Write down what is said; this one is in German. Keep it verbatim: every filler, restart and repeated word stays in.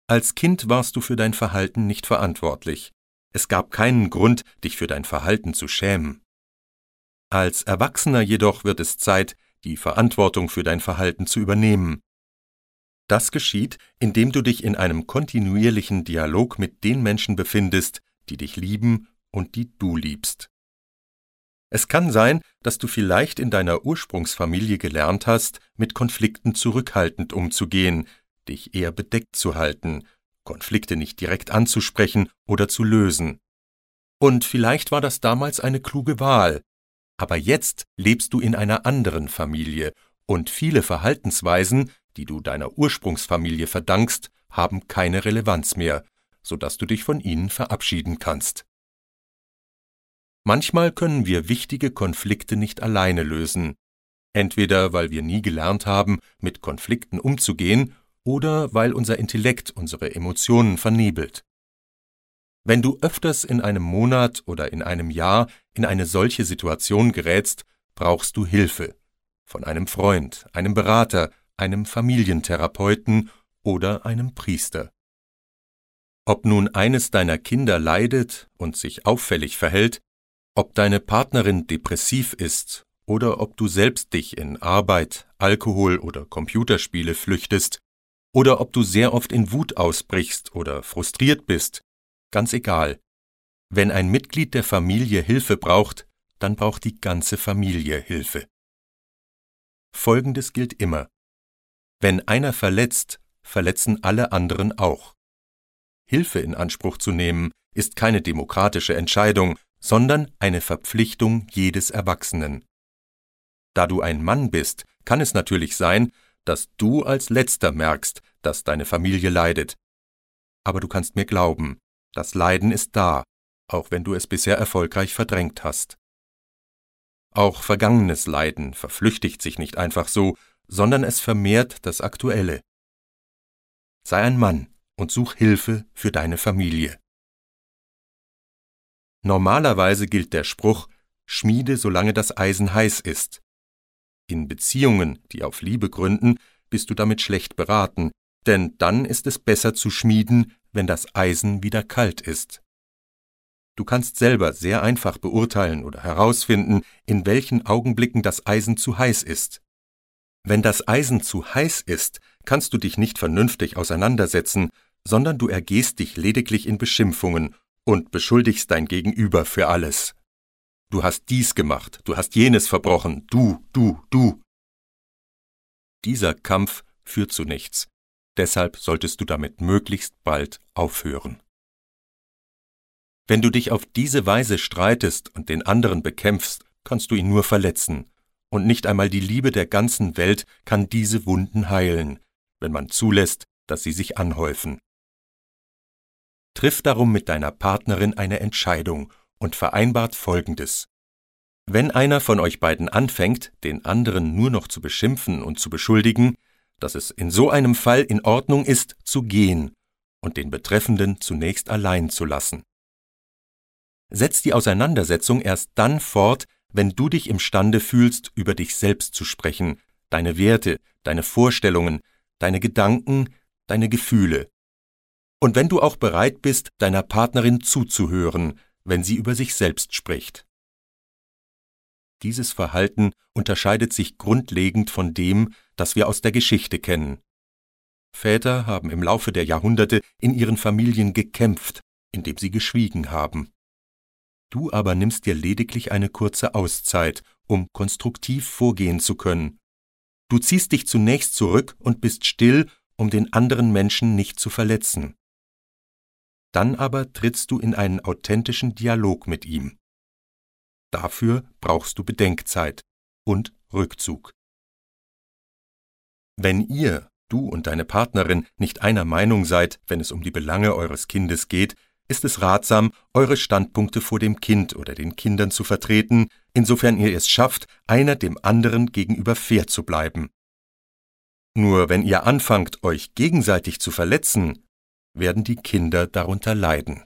Als Kind warst du für dein Verhalten nicht verantwortlich. Es gab keinen Grund, dich für dein Verhalten zu schämen. Als Erwachsener jedoch wird es Zeit, die Verantwortung für dein Verhalten zu übernehmen. Das geschieht, indem du dich in einem kontinuierlichen Dialog mit den Menschen befindest, die dich lieben und die du liebst. Es kann sein, dass du vielleicht in deiner Ursprungsfamilie gelernt hast, mit Konflikten zurückhaltend umzugehen, dich eher bedeckt zu halten, Konflikte nicht direkt anzusprechen oder zu lösen. Und vielleicht war das damals eine kluge Wahl, aber jetzt lebst du in einer anderen Familie und viele Verhaltensweisen, die du deiner Ursprungsfamilie verdankst, haben keine Relevanz mehr, sodass du dich von ihnen verabschieden kannst. Manchmal können wir wichtige Konflikte nicht alleine lösen, entweder weil wir nie gelernt haben, mit Konflikten umzugehen, oder weil unser Intellekt unsere Emotionen vernebelt. Wenn du öfters in einem Monat oder in einem Jahr in eine solche Situation gerätst, brauchst du Hilfe von einem Freund, einem Berater, einem Familientherapeuten oder einem Priester. Ob nun eines deiner Kinder leidet und sich auffällig verhält, ob deine Partnerin depressiv ist oder ob du selbst dich in Arbeit, Alkohol oder Computerspiele flüchtest oder ob du sehr oft in Wut ausbrichst oder frustriert bist, ganz egal. Wenn ein Mitglied der Familie Hilfe braucht, dann braucht die ganze Familie Hilfe. Folgendes gilt immer: Wenn einer verletzt, verletzen alle anderen auch. Hilfe in Anspruch zu nehmen, ist keine demokratische Entscheidung, sondern eine Verpflichtung jedes Erwachsenen. Da du ein Mann bist, kann es natürlich sein, dass du als Letzter merkst, dass deine Familie leidet. Aber du kannst mir glauben, das Leiden ist da, auch wenn du es bisher erfolgreich verdrängt hast. Auch vergangenes Leiden verflüchtigt sich nicht einfach so, sondern es vermehrt das Aktuelle. Sei ein Mann und such Hilfe für deine Familie. Normalerweise gilt der Spruch, schmiede, solange das Eisen heiß ist. In Beziehungen, die auf Liebe gründen, bist du damit schlecht beraten, denn dann ist es besser zu schmieden, wenn das Eisen wieder kalt ist. Du kannst selber sehr einfach beurteilen oder herausfinden, in welchen Augenblicken das Eisen zu heiß ist. Wenn das Eisen zu heiß ist, kannst du dich nicht vernünftig auseinandersetzen, sondern du ergehst dich lediglich in Beschimpfungen und beschuldigst dein Gegenüber für alles. Du hast dies gemacht, du hast jenes verbrochen, du, du, du. Dieser Kampf führt zu nichts. Deshalb solltest du damit möglichst bald aufhören. Wenn du dich auf diese Weise streitest und den anderen bekämpfst, kannst du ihn nur verletzen. Und nicht einmal die Liebe der ganzen Welt kann diese Wunden heilen, wenn man zulässt, dass sie sich anhäufen. Triff darum mit deiner Partnerin eine Entscheidung und vereinbart Folgendes. Wenn einer von euch beiden anfängt, den anderen nur noch zu beschimpfen und zu beschuldigen, dass es in so einem Fall in Ordnung ist, zu gehen und den Betreffenden zunächst allein zu lassen. Setz die Auseinandersetzung erst dann fort, wenn du dich imstande fühlst, über dich selbst zu sprechen, deine Werte, deine Vorstellungen, deine Gedanken, deine Gefühle. Und wenn du auch bereit bist, deiner Partnerin zuzuhören, wenn sie über sich selbst spricht. Dieses Verhalten unterscheidet sich grundlegend von dem, das wir aus der Geschichte kennen. Väter haben im Laufe der Jahrhunderte in ihren Familien gekämpft, indem sie geschwiegen haben. Du aber nimmst dir lediglich eine kurze Auszeit, um konstruktiv vorgehen zu können. Du ziehst dich zunächst zurück und bist still, um den anderen Menschen nicht zu verletzen. Dann aber trittst du in einen authentischen Dialog mit ihm. Dafür brauchst du Bedenkzeit und Rückzug. Wenn ihr, du und deine Partnerin, nicht einer Meinung seid, wenn es um die Belange eures Kindes geht, ist es ratsam, eure Standpunkte vor dem Kind oder den Kindern zu vertreten, insofern ihr es schafft, einer dem anderen gegenüber fair zu bleiben. Nur wenn ihr anfangt, euch gegenseitig zu verletzen, werden die Kinder darunter leiden.